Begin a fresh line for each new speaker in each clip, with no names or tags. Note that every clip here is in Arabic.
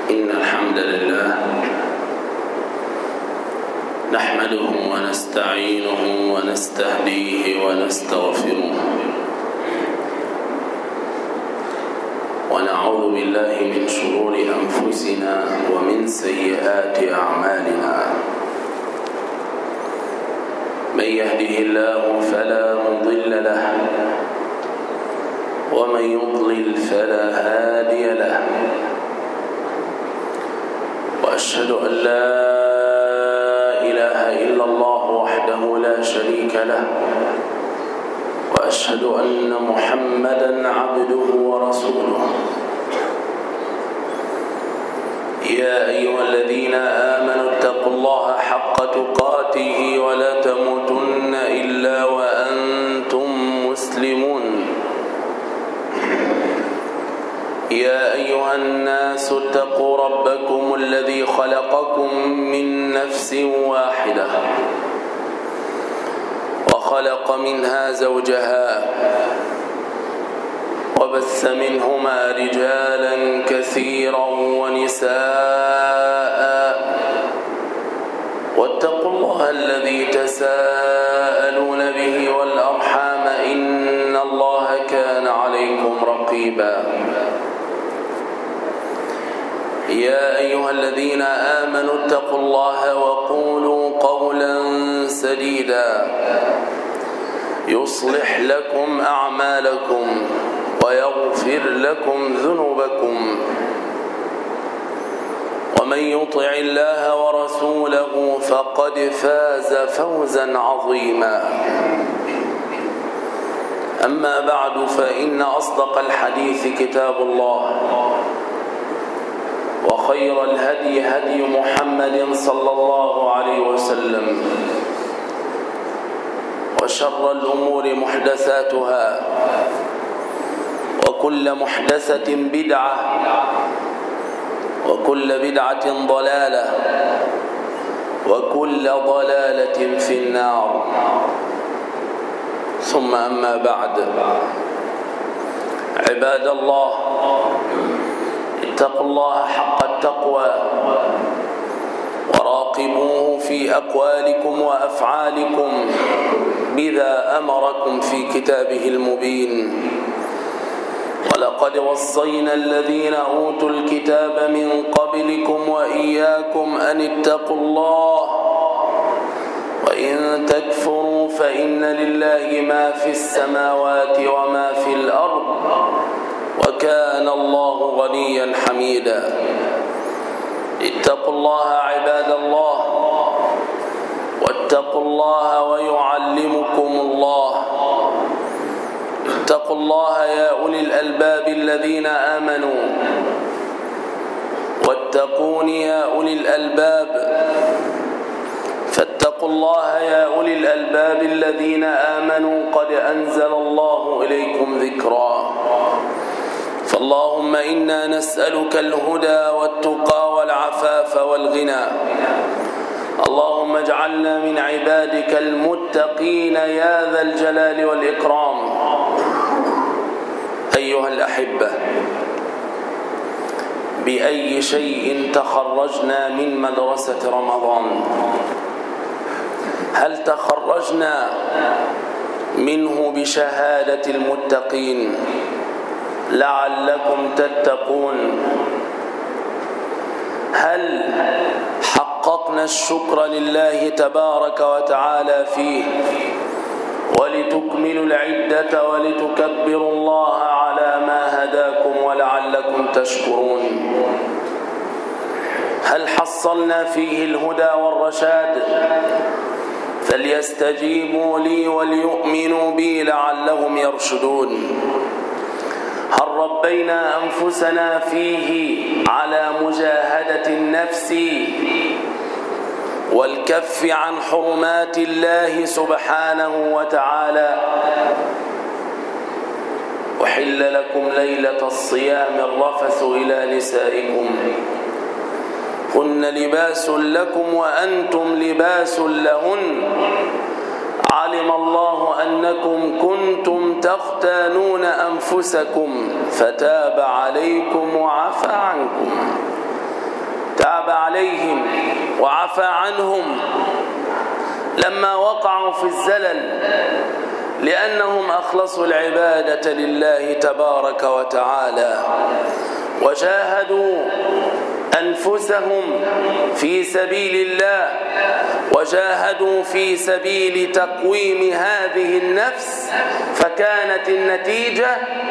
إن الحمد لله نحمده ونستعينه ونستهديه ونستغفره ونعوذ بالله من شرور أنفسنا ومن سيئات أعمالنا من يهده الله فلا مضل له ومن يضلل فلا هادي له وأشهد أن لا إله إلا الله وحده لا شريك له وأشهد أن محمدًا عبده ورسوله يا أيها الذين آمنوا اتقوا الله حق تقاته ولا تموتن إلا وأنتم مسلمون يا أيها الناس اتقوا ربكم الذي خلقكم من نفس واحدة وخلق منها زوجها وبث منهما رجالا كثيرا ونساء واتقوا الله الذي تساءلون به والأرحام إن الله كان عليكم رقيبا يا أيها الذين آمنوا اتقوا الله وقولوا قولا سديدا يصلح لكم أعمالكم ويغفر لكم ذنوبكم ومن يطع الله ورسوله فقد فاز فوزا عظيما أما بعد فإن أصدق الحديث كتاب الله وخير الهدي هدي محمد صلى الله عليه وسلم وشر الأمور محدثاتها وكل محدثة بدعة وكل بدعة ضلالة وكل ضلالة في النار ثم أما بعد عباد الله اتقوا الله حق التقوى وراقبوه في أقوالكم وأفعالكم بذا أمركم في كتابه المبين ولقد وصينا الذين أوتوا الكتاب من قبلكم وإياكم أن اتقوا الله وإن تكفروا فإن لله ما في السماوات وما في الأرض وكان الله غنيا حميدا اتقوا الله عباد الله واتقوا الله ويعلمكم الله اتقوا الله يا أولي الألباب الذين آمنوا واتقون يا أولي الألباب فاتقوا الله يا أولي الألباب الذين آمنوا قد أنزل الله إليكم ذكرا فاللهم إنا نسألك الهدى والتقى والعفاف والغنى اللهم اجعلنا من عبادك المتقين يا ذا الجلال والإكرام أيها الأحبة بأي شيء تخرجنا من مدرسة رمضان؟ هل تخرجنا منه بشهادة المتقين لعلكم تتقون؟ هل حققنا الشكر لله تبارك وتعالى فيه ولتكملوا العدة ولتكبروا الله على ما هداكم ولعلكم تشكرون؟ هل حصلنا فيه الهدى والرشاد؟ فليستجيبوا لي وليؤمنوا بي لعلهم يرشدون. هل ربينا أنفسنا فيه على مجاهدة النفس والكف عن حرمات الله سبحانه وتعالى؟ أحل لكم ليلة الصيام الرفث إلى نسائكم هن لباس لكم وأنتم لباس لهن علم الله أنكم كنتم تختانون أنفسكم فتاب عليكم وعفى عنكم عليهم وعفى عنهم لما وقعوا في الزلل، لأنهم أخلصوا العبادة لله تبارك وتعالى وجاهدوا أنفسهم في سبيل الله، وجاهدوا في سبيل تقويم هذه النفس، فكانت النتيجة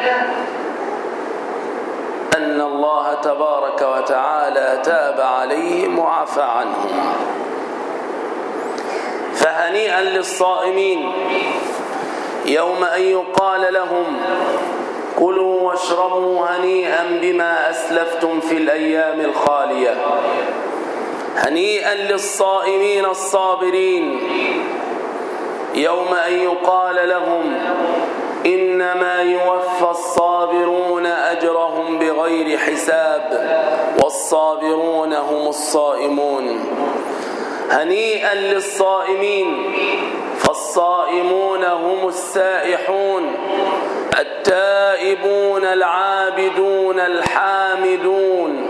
أن الله تبارك وتعالى تاب عليهم وعفى عنهم. فهنيئا للصائمين يوم أن يقال لهم كلوا واشربوا هنيئا بما أسلفتم في الأيام الخالية. هنيئا للصائمين الصابرين يوم أن يقال لهم إنما يوفى الصابرون أجرهم بغير حساب والصابرون هم الصائمون. هنيئا للصائمين فالصائمون هم السائحون التائبون العابدون الحامدون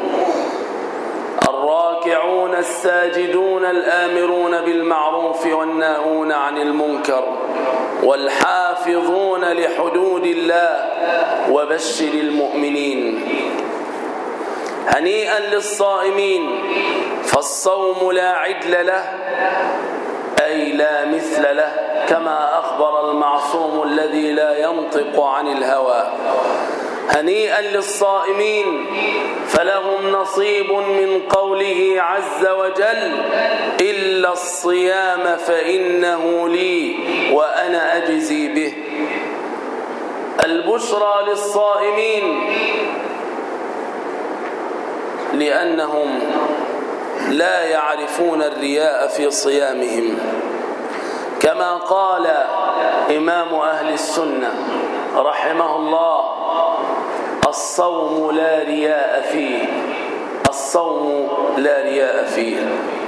الراكعون الساجدون الآمرون بالمعروف والناهون عن المنكر والحافظون لحدود الله وبشر المؤمنين. هنيئا للصائمين فالصوم لا عدل له أي لا مثل له، كما أخبر المعصوم الذي لا ينطق عن الهوى. هنيئا للصائمين فلهم نصيب من قوله عز وجل إلا الصيام فإنه لي وأنا أجزي به. البشرى للصائمين لأنهم لا يعرفون الرياء في صيامهم، كما قال إمام أهل السنة رحمه الله الصوم لا رياء فيه، الصوم لا رياء فيه.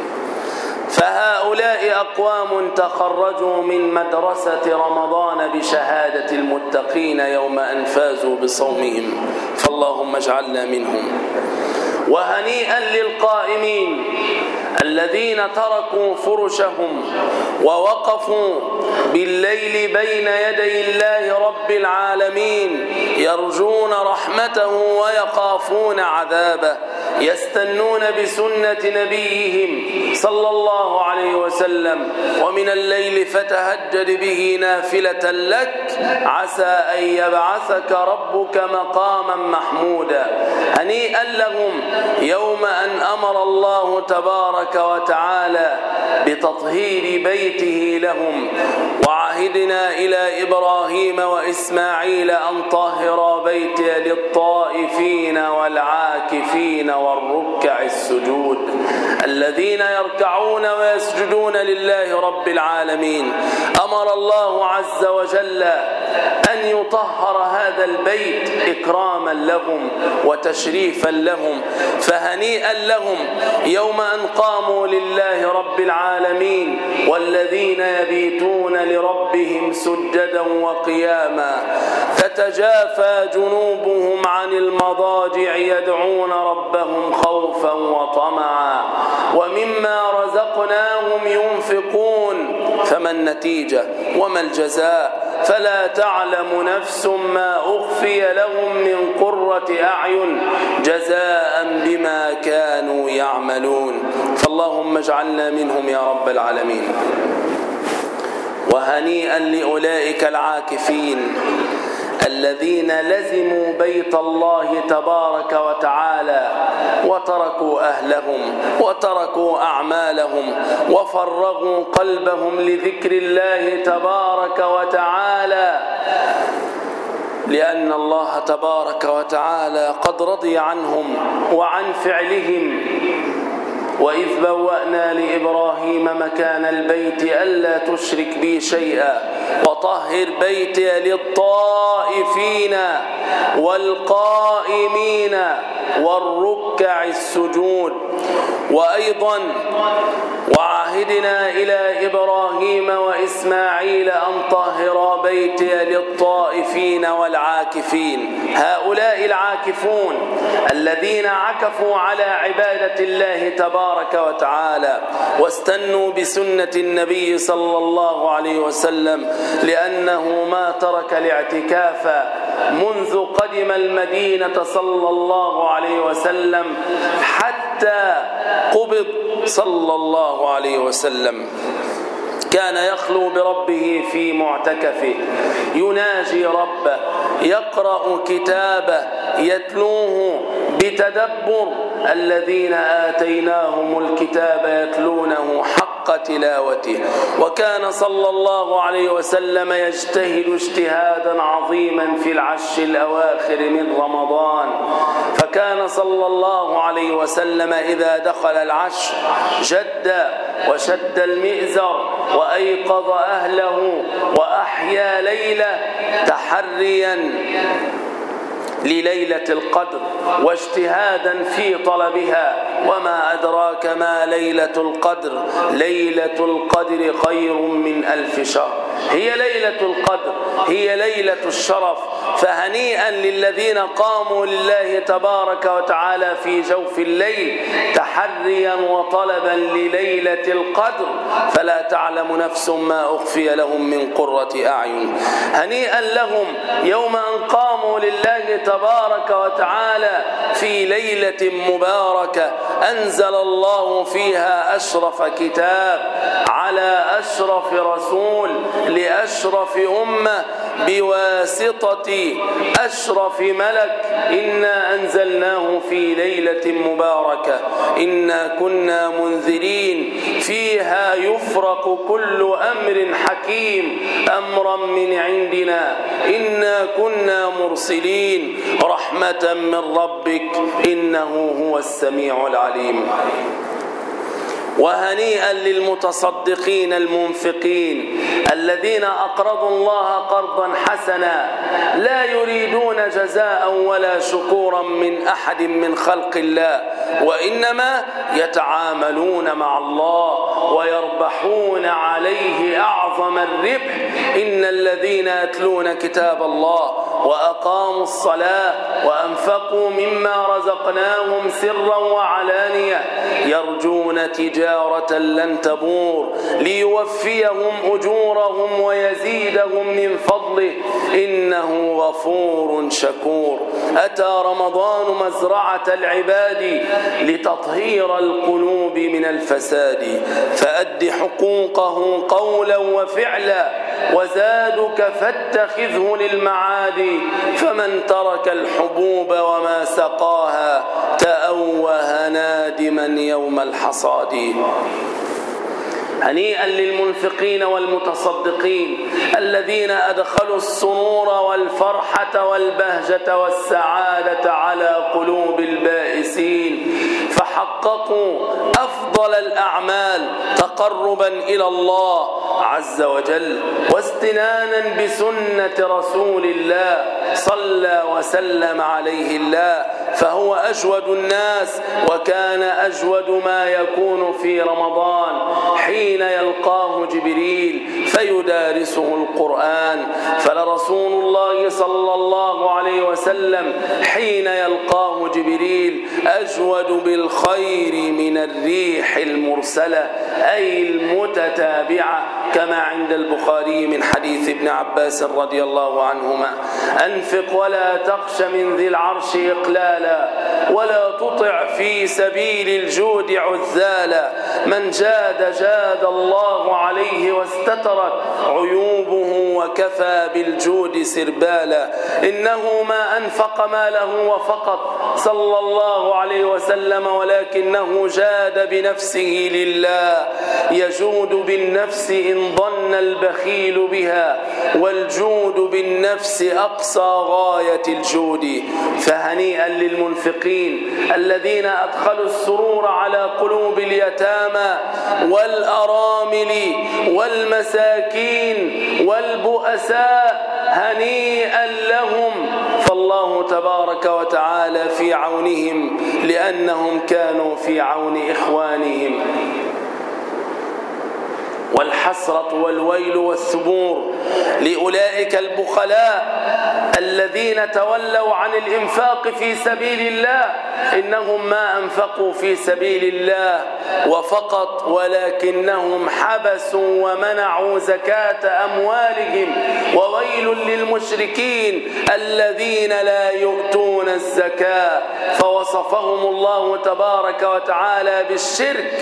فهؤلاء أقوام تخرجوا من مدرسة رمضان بشهادة المتقين يوم أن فازوا بصومهم، فاللهم اجعلنا منهم. وهنيئا للقائمين الذين تركوا فرشهم ووقفوا بالليل بين يدي الله رب العالمين يرجون رحمته ويخافون عذابه، يستنون بسنة نبيهم صلى الله عليه وسلم ومن الليل فتهجد به نافلة لك عسى أن يبعثك ربك مقاما محمودا. هنيئا لهم يوم أن أمر الله تبارك وتعالى بتطهير بيته لهم، وعهدنا إلى إبراهيم وإسماعيل أن طهر بيتي للطائفين والعاكفين والركع السجود الذين يركعون ويسجدون لله رب العالمين. أمر الله عز وجل أن يطهر هذا البيت إكراما لهم وتشريفا لهم. فهنيئا لهم يوم أن قاموا لله رب العالمين والذين يبيتون لربهم سجدا وقياما تتجافى جنوبهم عن المضاجع يدعون ربهم خوفا وطمعا ومما رزقناهم ينفقون. فما النتيجة وما الجزاء؟ فلا تعلم نفس ما أخفي لهم من قرة أعين جزاء بما كانوا يعملون. فاللهم اجعلنا منهم يا رب العالمين. وهنيئا لأولئك العاكفين الذين لزموا بيت الله تبارك وتعالى وتركوا أهلهم وتركوا أعمالهم وفرغوا قلبهم لذكر الله تبارك وتعالى، لأن الله تبارك وتعالى قد رضي عنهم وعن فعلهم. وإذ بوأنا لإبراهيم مكان البيت ألا تشرك بي شيئا وطهر بيتي للطائفين والقائمين والركع السجود وأيضا وعهدنا إلى إبراهيم وإسماعيل أن طهرا بيتي للطائفين والعاكفين. هؤلاء العاكفون الذين عكفوا على عبادة الله تبارك وتعالى واستنوا بسنة النبي صلى الله عليه وسلم، لأنه ما ترك الاعتكاف منذ قدم المدينة صلى الله عليه وسلم حتى قبض صلى الله عليه وسلم. كان يخلو بربه في معتكفه، يناجي ربه، يقرأ كتابه، يتلوه بتدبر. الذين آتيناهم الكتاب يتلونه حق تلاوته. وكان صلى الله عليه وسلم يجتهد اجتهادا عظيما في العشر الأواخر من رمضان، فكان صلى الله عليه وسلم إذا دخل العشر جد وشد المئزر وأيقظ أهله وأحيا ليلة تحريا لليلة القدر واجتهادا في طلبها. وما أدراك ما ليلة القدر؟ ليلة القدر خير من 1000 شهر. هي ليلة القدر، هي ليلة الشرف. فهنيئا للذين قاموا لله تبارك وتعالى في جوف الليل تحريا وطلبا لليلة القدر، فلا تعلم نفس ما أخفي لهم من قرة أعين. هنيئا لهم يوم أن قاموا لله تبارك وتعالى في ليلة مباركة أنزل الله فيها أشرف كتاب على أشرف رسول لأشرف أمة بواسطة أشرف ملك. إنا أنزلناه في ليلة مباركة إنا كنا منذرين فيها يفرق كل أمر حكيم أمرا من عندنا إنا كنا مرسلين رحمة من ربك إنه هو السميع العليم. وهنيئا للمتصدقين المنفقين الذين أقرضوا الله قرضا حسنا لا يريدون جزاء ولا شكورا من أحد من خلق الله، وإنما يتعاملون مع الله ويربحون عليه أعظم الربح. إن الذين يتلون كتاب الله وأقاموا الصلاة وأنفقوا مما رزقناهم سرا وعلانية يرجون تجارة لن تبور ليوفيهم أجورهم ويزيدهم من فضله إنه غفور شكور. أتى رمضان مزرعة العباد لتطهير القلوب من الفساد، فأد حقوقه قولا وفعلا وزادك فاتخذه للمعاد. فمن ترك الحبوب وما سقاها تأوه نادما يوم الحصاد. هنيئا للمنفقين والمتصدقين الذين أدخلوا السرور والفرحة والبهجة والسعادة على قلوب البائسين، فحققوا أفضل الأعمال تقربا إلى الله عز وجل واستنانا بسنة رسول الله صلى وسلم عليه الله، فهو أجود الناس وكان أجود ما يكون في رمضان حين يلقاه جبريل فيدارسه القرآن. فلرسول الله صلى الله عليه وسلم حين يلقاه جبريل أجود بالخير من الريح المرسلة أي المتتابعة، كما عند البخاري من حديث ابن عباس رضي الله عنهما: أنفق ولا تخش من ذي العرش إقلالا ولا تطع في سبيل الجود عذالا، من جاد جاد الله عليه واستترت عيوبه وكفى بالجود سربالا. إنه ما أنفق ماله وفقط صلى الله عليه وسلم ولكنه جاد بنفسه لله، يجود بالنفس إن ظن البخيل بها، والجود بالنفس أقصى غاية الجود. فهنيئا للمنفقين الذين أدخلوا السرور على قلوب اليتامى والأرامل والمساكين والبؤساء، هنيئا لهم. والله تبارك وتعالى في عونهم لأنهم كانوا في عون إخوانهم. والحسرة والويل والثبور لأولئك البخلاء الذين تولوا عن الإنفاق في سبيل الله، إنهم ما أنفقوا في سبيل الله وفقط، ولكنهم حبسوا ومنعوا زكاة أموالهم. وويل للمشركين الذين لا يؤتون الزكاة، فوصفهم الله تبارك وتعالى بالشرك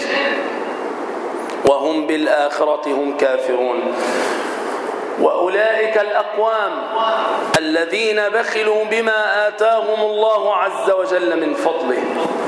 وهم بالآخرة هم كافرون. وأولئك الأقوام الذين بخلوا بما آتاهم الله عز وجل من فضله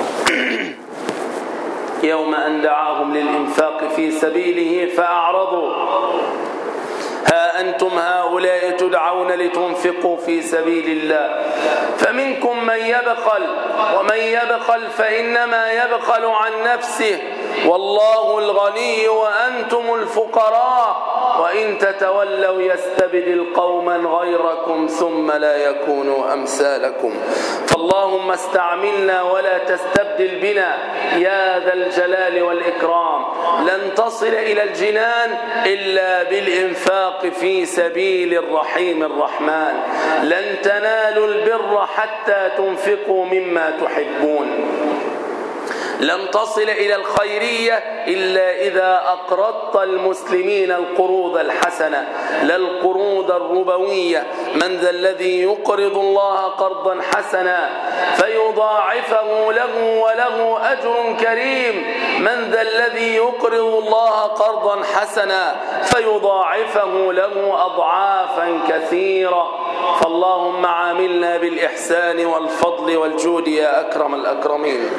يوم أن دعاهم للإنفاق في سبيله فأعرضوا. ها أنتم هؤلاء تدعون لتنفقوا في سبيل الله، فمنكم من يبخل، ومن يبخل فإنما يبخل عن نفسه، والله الغني وأنتم الفقراء، وإن تتولوا يستبدل قوما غيركم ثم لا يكونوا أمثالكم. فاللهم استعملنا ولا تستبدل بنا يا ذا الجلال والإكرام. لن تصل إلى الجنان إلا بالإنفاق في سبيل الرحيم الرحمن. لن تنالوا البر حتى تنفقوا مما تحبون. لن تصل إلى الخيرية إلا إذا أقرضت المسلمين القروض الحسنة لا القروض الربوية. من ذا الذي يقرض الله قرضا حسنا فيضاعفه له وله أجر كريم؟ من ذا الذي يقرض الله قرضا حسنا فيضاعفه له أضعافا كثيرة. فاللهم عاملنا بالإحسان والفضل والجود يا أكرم الأكرمين.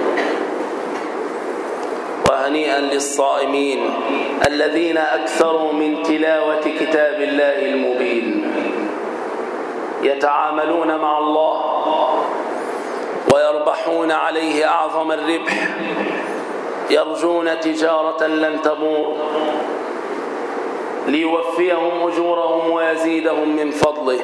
وهنيئا للصائمين الذين أكثروا من تلاوة كتاب الله المبين، يتعاملون مع الله ويربحون عليه أعظم الربح، يرجون تجارة لن تبور ليوفيهم أجورهم ويزيدهم من فضله.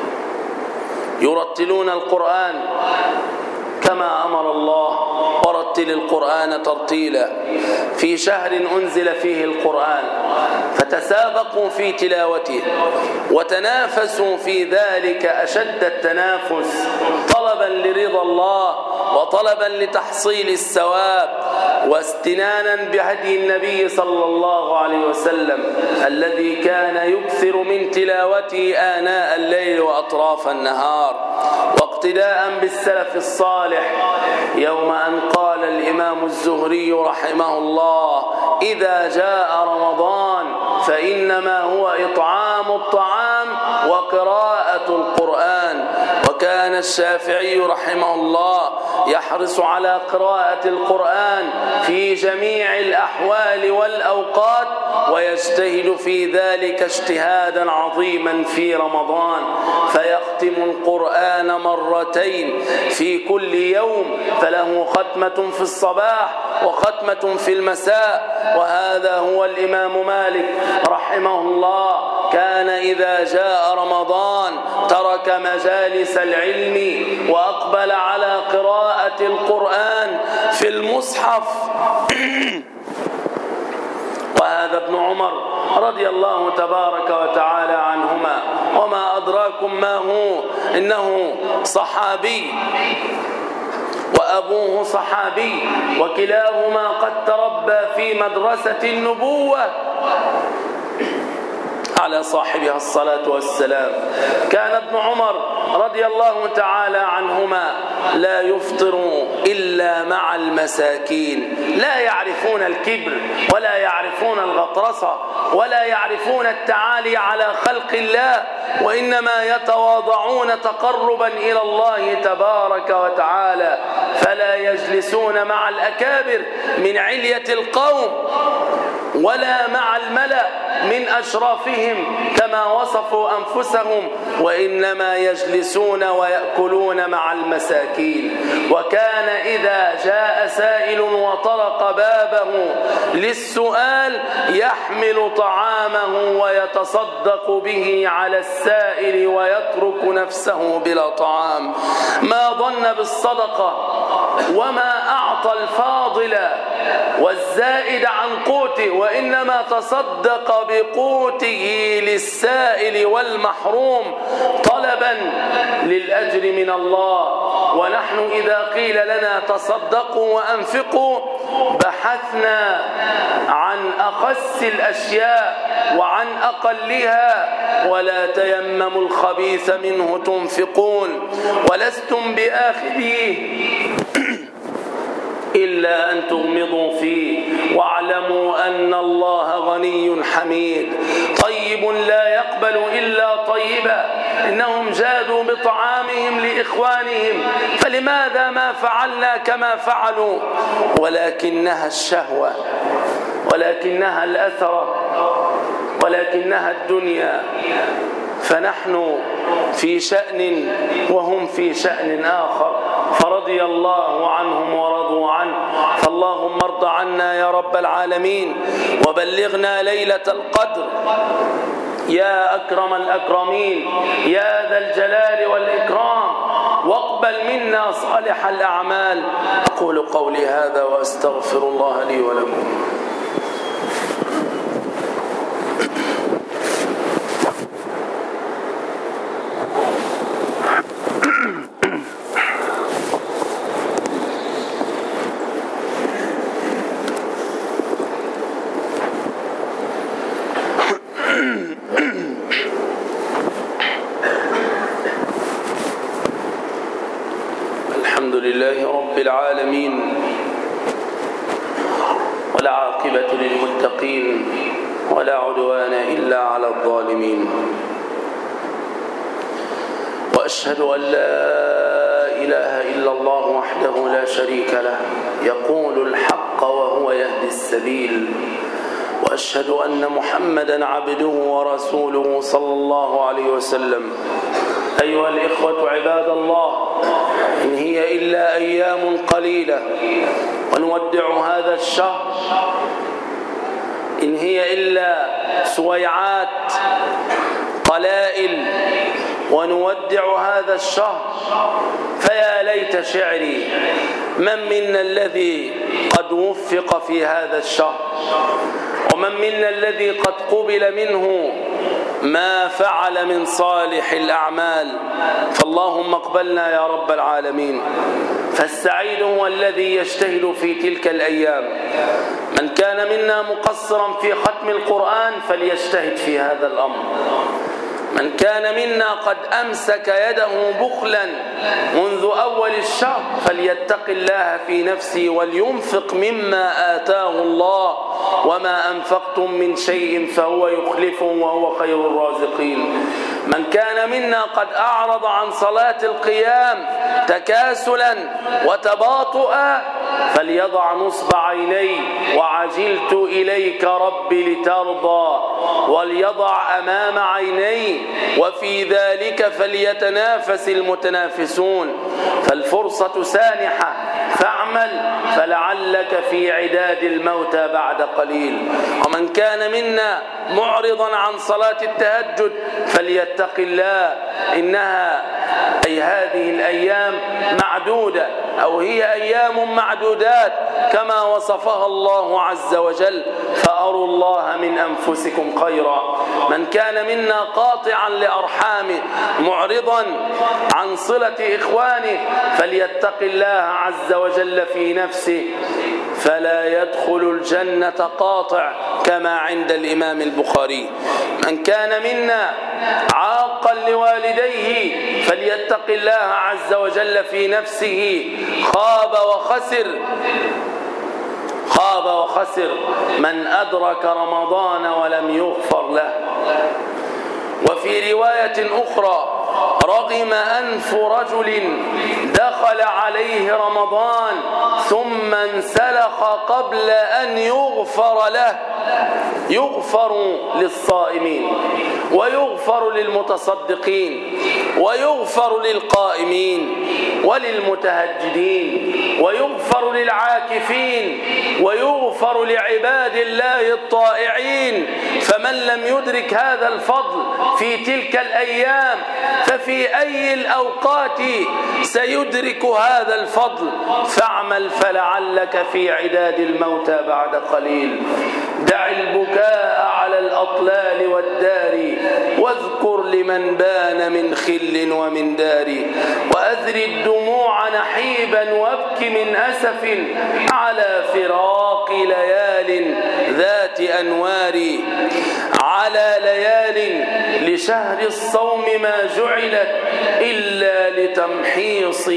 يرتلون القرآن كما أمر الله، ورتل القرآن ترتيلا. في شهر أنزل فيه القرآن فتسابقوا في تلاوته وتنافسوا في ذلك أشد التنافس، طلبا لرضا الله وطلبا لتحصيل الثواب، واستنانا بهدي النبي صلى الله عليه وسلم الذي كان يكثر من تلاوته آناء الليل وأطراف النهار، واقتداء بالسلف الصالح. يوم أن قال الإمام الزهري رحمه الله: إذا جاء رمضان فإنما هو إطعام الطعام وقراءة القرآن. وكان الشافعي رحمه الله يحرص على قراءة القرآن في جميع الأحوال والأوقات، ويجتهد في ذلك اجتهادا عظيما في رمضان، فيختم القرآن مرتين في كل يوم، فله ختمة في الصباح وختمة في المساء. وهذا هو الإمام مالك رحمه الله، كان إذا جاء رمضان ترك مجالس العلم وأقبل على قراءة القرآن في المصحف. وهذا ابن عمر رضي الله تبارك وتعالى عنهما، وما أدراكم ما هو، إنه صحابي وأبوه صحابي، وكلاهما قد تربى في مدرسة النبوة على صاحبها الصلاة والسلام. كان ابن عمر رضي الله تعالى عنهما لا يفطر إلا مع المساكين، لا يعرفون الكبر ولا يعرفون الغطرسة ولا يعرفون التعالي على خلق الله، وإنما يتواضعون تقربا إلى الله تبارك وتعالى، فلا يجلسون مع الأكابر من علية القوم ولا مع الملأ من أشرافهم، كما وصفوا أنفسهم، وإنما يجلسون ويأكلون مع المساكين. وكان إذا جاء سائل وطرق بابه للسؤال يحمل طعامه ويتصدق به على السائل ويترك نفسه بلا طعام. ما ظن بالصدقة وما أعطى الفاضل والزائد عن قوته، وإنما تصدق بقوته للسائل والمحروم طلبا للأجر من الله. ونحن إذا قيل لنا تصدقوا وأنفقوا بحثنا عن أخس الأشياء وعن أقلها، ولا تيمموا الخبيث منه تنفقون ولستم بآخذيه إلا أن تغمضوا فيه واعلموا أن الله غني حميد طيب لا يقبل إلا طيبا. إنهم جادوا بطعامهم لإخوانهم، فلماذا ما فعلنا كما فعلوا؟ ولكنها الشهوة، ولكنها الأثرة، ولكنها الدنيا. فنحن في شأن وهم في شأن آخر، فرضي الله عنهم ورضوا عنه. فاللهم ارض عنا يا رب العالمين، وبلغنا ليلة القدر يا أكرم الأكرمين يا ذا الجلال والإكرام، واقبل منا صالح الأعمال. أقول قولي هذا وأستغفر الله لي ولكم. الحمد لله رب العالمين، والعاقبة للمتقين، ولا عدوان إلا على الظالمين. وأشهد أن لا إله إلا الله وحده لا شريك له يقول الحق وهو يهدي السبيل. وأشهد أن محمدا عبده ورسوله صلى الله عليه وسلم. أيها الإخوة عباد الله، إن هي إلا أيام قليلة ونودع هذا الشهر، إن هي إلا سويعات قلائل ونودع هذا الشهر. فيا ليت شعري من منا الذي قد وفق في هذا الشهر، ومن منا الذي قد قبل منه ما فعل من صالح الأعمال. فاللهم اقبلنا يا رب العالمين. فالسعيد هو الذي يجتهد في تلك الأيام. من كان منا مقصرا في ختم القرآن فليجتهد في هذا الأمر. من كان منا قد أمسك يده بخلا منذ أول الشهر فليتق الله في نفسه ولينفق مما آتاه الله، وما أنفقتم من شيء فهو يخلفه وهو خير الرازقين. من كان منا قد أعرض عن صلاة القيام تكاسلا وتباطؤا فليضع نصب عينيه وعجلت إليك ربي لترضى، وليضع أمام عينيه، وفي ذلك فليتنافس المتنافسون. فالفرصة سانحة فاعمل فلعلك في عداد الموتى بعد قليل. ومن كان منا معرضا عن صلاة التهجد فليتق الله، إنها أي هذه الأيام معدودة، أو هي أيام معدودات كما وصفها الله عز وجل. فأروا الله من أنفسكم خيرا. من كان منا قاطعا لأرحامه معرضا عن صلة إخوانه فليتق الله عز وجل في نفسه، فلا يدخل الجنة قاطع كما عند الإمام البخاري. من كان منا عاقا لوالديه فليتق الله عز وجل في نفسه، خاب وخسر من أدرك رمضان ولم يغفر له. وفي رواية أخرى رغم أنف رجل دخل عليه رمضان ثم انسلخ قبل أن يغفر له. يغفر للصائمين ويغفر للمتصدقين ويغفر للقائمين وللمتهجدين ويغفر للعاكفين ويغفر لعباد الله الطائعين. فمن لم يدرك هذا الفضل في تلك الأيام ففي أي الأوقات سيدرك هذا الفضل؟ فاعمل فلعلك في عداد الموتى بعد قليل. دع البكاء على الأطلال والدار واذكر لمن بان من خل ومن دار. وأذر الدموع نحيبا وابك من أسف على فراق ليال ذات أنوار. على ليال لشهر الصوم ما جعلت إلا لتمحيص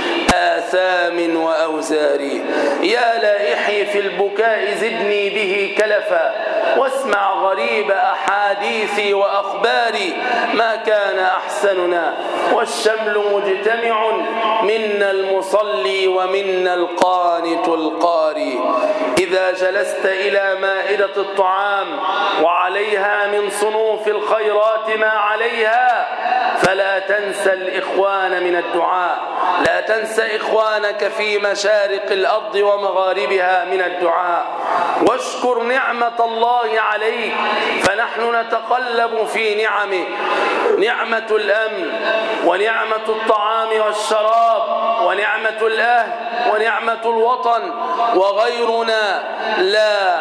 آثام وأوزار. يا لائحي في البكاء زدني به كلفا واسمع غريب أحاديثي وأخباري. ما كان أحسننا والشمل مجتمع منا المصلي ومنا القانت القاري. إذا جلست إلى مائدة الطعام وعليها من صنوف الخيرات ما عليها فلا تنسى الإخوان من الدعاء. لا تنسى إخوانك في مشارق الأرض ومغاربها من الدعاء. واشكر نعمة الله عليك فنحن نتقلب في نعمه. نعمة الأمن ونعمة الطعام والشراب ونعمة الأهل ونعمة الوطن. وغيرنا لا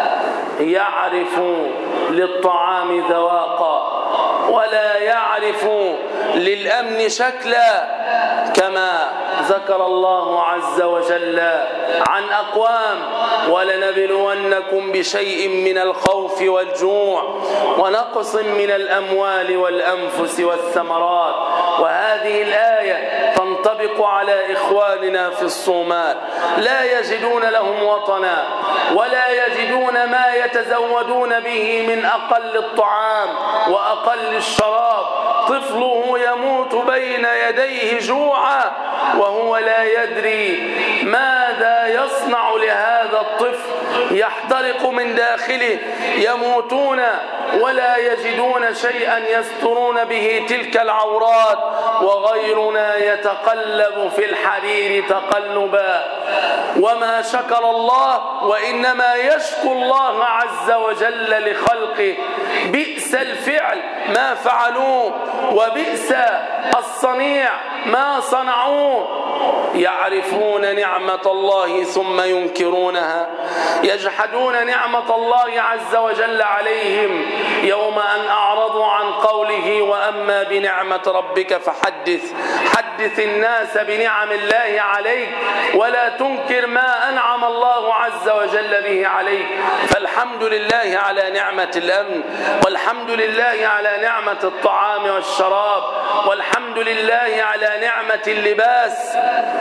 يعرف للطعام ذواقا ولا يعرف للأمن شكلا. كما ذكر الله عز وجل عن أقوام ولنبلونكم بشيء من الخوف والجوع ونقص من الأموال والأنفس والثمرات. وهذه الآية تنطبق على إخواننا في الصومال. لا يجدون لهم وطنا ولا يجدون ما يتزودون به من أقل الطعام وأقل الشراب. طفله يموت بين يديه جوعا وهو لا يدري ماذا يصنع لهذا الطفل. يحترق من داخله. يموتون ولا يجدون شيئا يسترون به تلك العورات. وغيرنا يتقلب في الحرير تقلبا. وما شكر الله وإنما يشكر الله عز وجل لخلقه. بئس الفعل ما فعلوه وبئس الصنيع ما صنعوه. يعرفون نعمة الله ثم ينكرونها. يجحدون نعمة الله عز وجل عليهم يوم أن أعرضوا عن قوله وأما بنعمة ربك فحدث. حدث الناس بنعم الله عليك ولا تنكر ما أنعم الله عز وجل به عليك. فالحمد لله على نعمة الأمن والحمد لله على نعمة الطعام والشراب والحمد لله على نعمة اللباس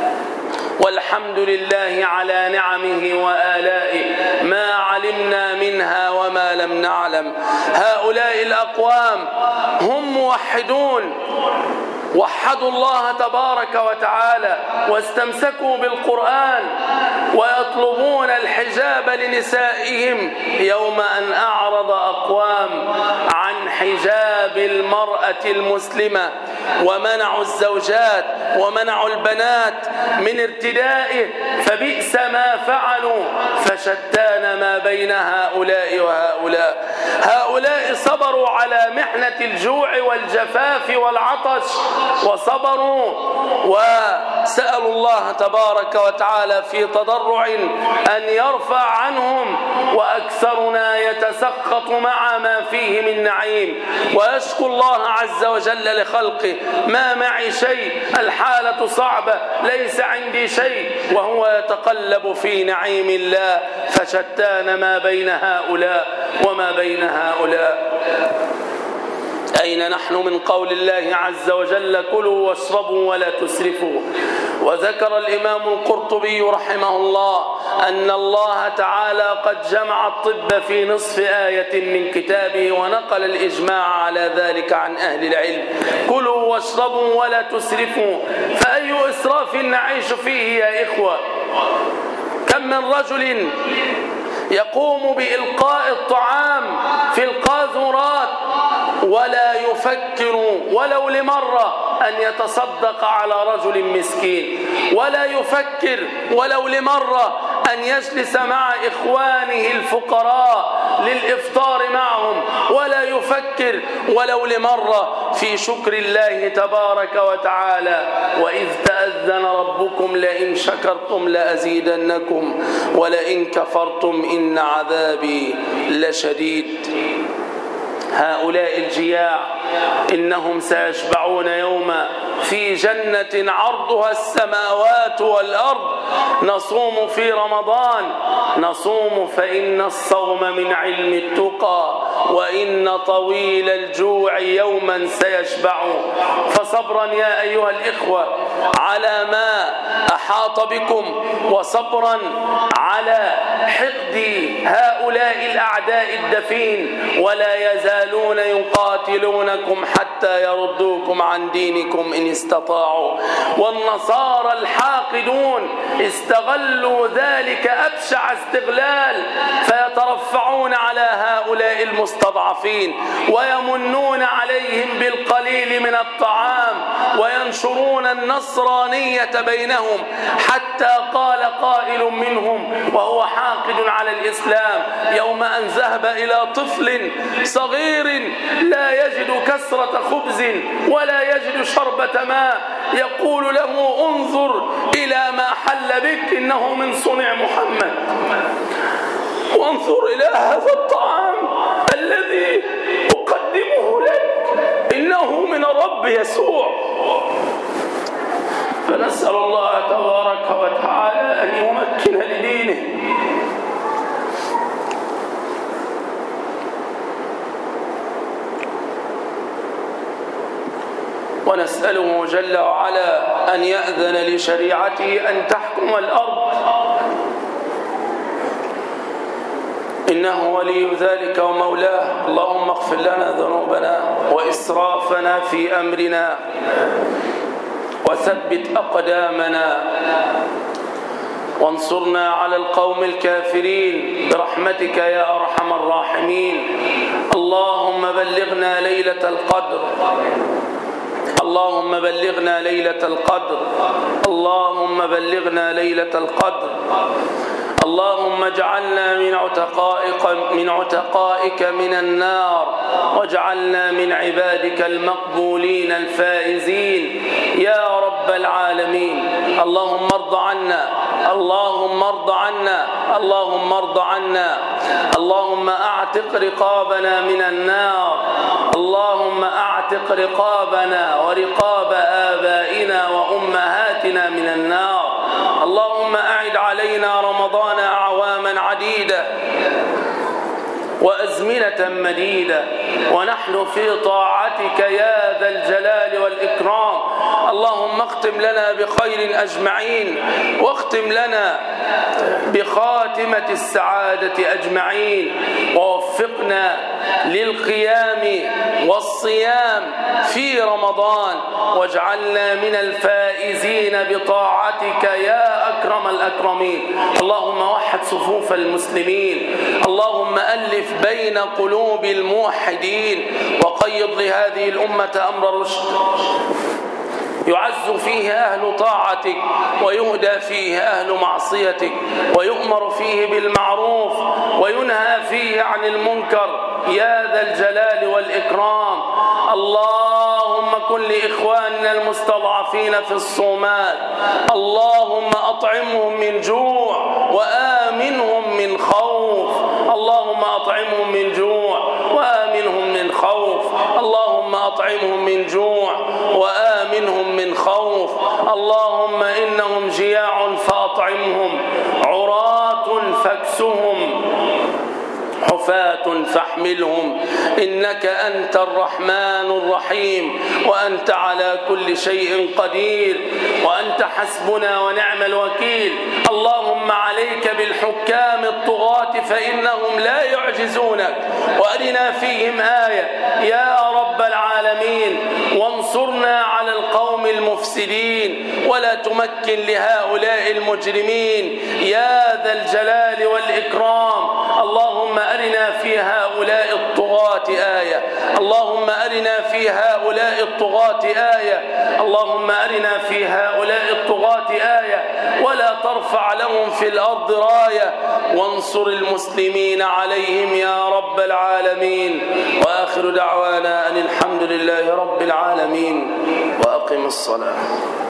والحمد لله على نعمه وآلائه ما علمنا منها وما لم نعلم. هؤلاء الأقوام هم موحدون وحدوا الله تبارك وتعالى واستمسكوا بالقرآن ويطلبون الحجاب لنسائهم يوم أن أعرض أقوام عن حجاب المرأة المسلمة ومنعوا الزوجات ومنعوا البنات من ارتدائه. فبئس ما فعلوا فشتان ما بين هؤلاء وهؤلاء. هؤلاء صبروا على محنة الجوع والجفاف والعطش وصبروا وسألوا الله تبارك وتعالى في تضرع أن يرفع عنهم. وأكثرنا يتسخط مع ما فيه من نعيم ويشكو الله عز وجل لخلقه. ما معي شيء، الحالة صعبة، ليس عندي شيء، وهو يتقلب في نعيم الله. فشتان ما بين هؤلاء وما بين هؤلاء. أين نحن من قول الله عز وجل كلوا واشربوا ولا تسرفوا؟ وذكر الإمام القرطبي رحمه الله أن الله تعالى قد جمع الطب في نصف آية من كتابه ونقل الإجماع على ذلك عن أهل العلم. كلوا واشربوا ولا تسرفوا، فأي إسراف نعيش فيه يا إخوة؟ كم من رجل يقوم بإلقاء الطعام في القاذورات ولا يفكر ولو لمرة أن يتصدق على رجل مسكين، ولا يفكر ولو لمرة أن يجلس مع إخوانه الفقراء للإفطار معهم، ولا يفكر ولو لمرة في شكر الله تبارك وتعالى. وإذ تأذن ربكم لئن شكرتم لأزيدنكم ولئن كفرتم إن عذابي لشديد. هؤلاء الجياع إنهم سيشبعون يوما في جنة عرضها السماوات والأرض. نصوم في رمضان، نصوم فإن الصوم من علم التقى، وإن طويل الجوع يوما سيشبع. فصبرا يا أيها الإخوة على ما أحاط بكم، وصبرا على حقد هؤلاء الأعداء الدفين، ولا يزالون يقاتلونكم حتى يردوكم عن دينكم إن استطاعوا. والنصارى الحاقدون استغلوا ذلك أبشع استغلال، فيترفعون على هؤلاء المستضعفين ويمنون عليهم بالقليل من الطعام وينشرون النصرانية بينهم، حتى قال قائل منهم وهو حاقد على الإسلام يوم أن ذهب إلى طفل صغير لا يجد كسرة خبز ولا يجد شربة ماء، يقول له انظر إلى ما حل بك إنه من صنع محمد، وانظر إلى هذا الطعام الذي أقدمه لك إنه من الرب يسوع. فنسأل الله تبارك وتعالى أن يمكن لدينه. ونسأله جل وعلا أن يأذن لشريعته أن تحكم الأرض، إنه ولي ذلك ومولاه. اللهم اغفر لنا ذنوبنا وإسرافنا في أمرنا وثبت أقدامنا وانصرنا على القوم الكافرين برحمتك يا أرحم الراحمين. اللهم بلغنا ليلة القدر، اللهم بلغنا ليلة القدر، اللهم بلغنا ليلة القدر. اللهم اجعلنا من عتقائك من النار، واجعلنا من عبادك المقبولين الفائزين يا رب العالمين. اللهم ارض عنا، اللهم ارض عنا، اللهم ارض عنا. اللهم اعتق رقابنا من النار، اللهم اعتق رقابنا ورقاب آبائنا وأمهاتنا من النار. اللهم أعد علينا رمضان أعواما عديدة وأزمنة مديدة ونحن في طاعتك يا ذا الجلال والإكرام. اللهم اختم لنا بخير أجمعين، واختم لنا بخاتمة السعادة أجمعين، ووفقنا للقيام والصيام في رمضان، واجعلنا من الفائزين بطاعتك يا أكرم الأكرمين. اللهم وحد صفوف المسلمين، اللهم ألف بين قلوب الموحدين، وقيض لهذه الأمة أمر رشد يعز فيه أهل طاعتك ويهدى فيه أهل معصيتك، ويؤمر فيه بالمعروف وينهى فيه عن المنكر يا ذا الجلال والإكرام. اللهم كن لإخواننا المستضعفين في الصومال، اللهم أطعمهم من جوع وآمنهم من خوف، اللهم أطعمهم من جوع وآمنهم من خوف، اللهم أطعمهم من جوع وآمنهم من خوف. اللهم إنهم جياع فأطعمهم، عراة فاكسهم، حفاة فاحملهم إنك أنت الرحمن الرحيم وأنت على كل شيء قدير وأنت حسبنا ونعم الوكيل. اللهم عليك بالحكام الطغاة فإنهم لا يعجزونك، وأرنا فيهم آية يا رب العالمين، وانصرنا على القوم المفسدين ولا تمكن لهؤلاء المجرمين يا ذا الجلال والإكرام. اللهم أرنا في هؤلاء الطغاة آية، اللهم أرنا في هؤلاء الطغاة آية، اللهم أرنا في هؤلاء الطغاة آية، ولا ترفع لهم في الأرض راية، وانصر المسلمين عليهم يا رب العالمين. وآخر دعوانا أن الحمد لله رب العالمين، وأقم الصلاة.